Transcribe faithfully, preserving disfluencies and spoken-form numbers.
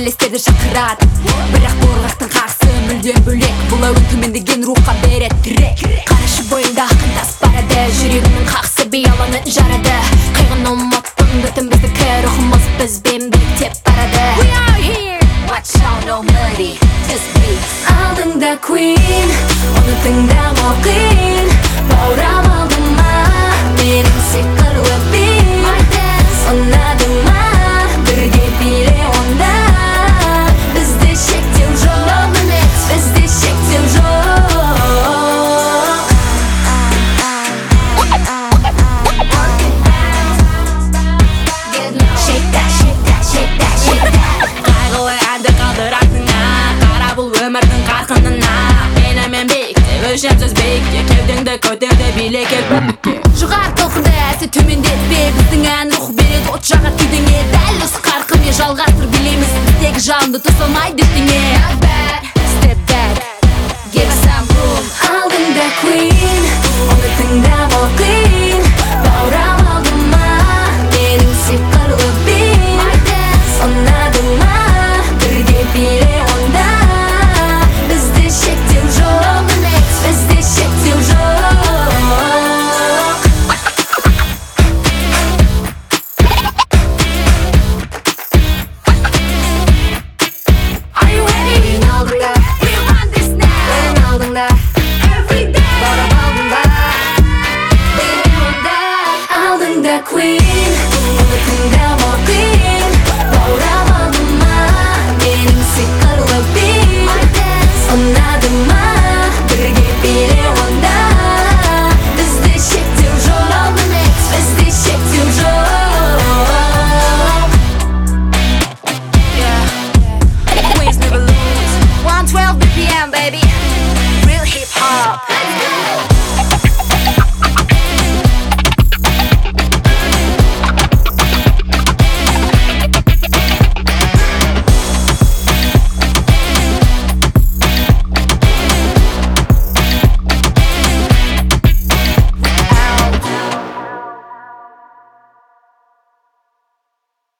эместерди шакырат. Бирок боргактын карсы мүлдем бөлек. Бул өң төмендеген рухка берет тирек. Карашы боюңда акын тас барады, жүрөгүмдүн каксы бияланын жарады. Кайгыны уматтым, бүтүнбүздүкү рухумуз бизбен биктеп барады. We are here, watch out no muddy, just be. Алдыңда queen, оны тыңдамау кыйын. Баурап алдым ма, менің сиқырлы бин. Ұнадың ма, бірге биле онда. Бізде шектеу жоқ, бізде шектеу жоқ. Shake that, shake that, shake that, shake that. Қайғылы әнді қалдыр артыңа, қара бұл өмірдің қарқынына. Менімен биікте, өлшемсіз биікте, кеудеңді көтерді билікке бірлікке. Жоғары толқынды әсі төмендетпе, біздің ән рух береді от жағар кеудеңе. Дәл осы қарқынмен жалғастыр билейміз, біздегі жалынды тосылмай дүстіңе. Not bad, step back, give some room. Алдыңда queen, оны тыңдамау қиын. Баурап алдым ма, менің сиқырлы бин. Ұнадың ма, бірге биле онда. Бізде шектеу жоқ, бізде шектеу жоқ. Are you ready? Мен алдыңда, we want this now. Мен алдыңда, every day. Баурап алдым ба, биле онда. Алдыңда queen, оны тыңдамау қиын. Баурап алдым ма, менің сиқырлы бин. Ұнадың ма, бірге биле онда. Бізде шектеу жоқ, бізде шектеу жоқ. Yeah, Queens never lose. one twelve B P M, baby.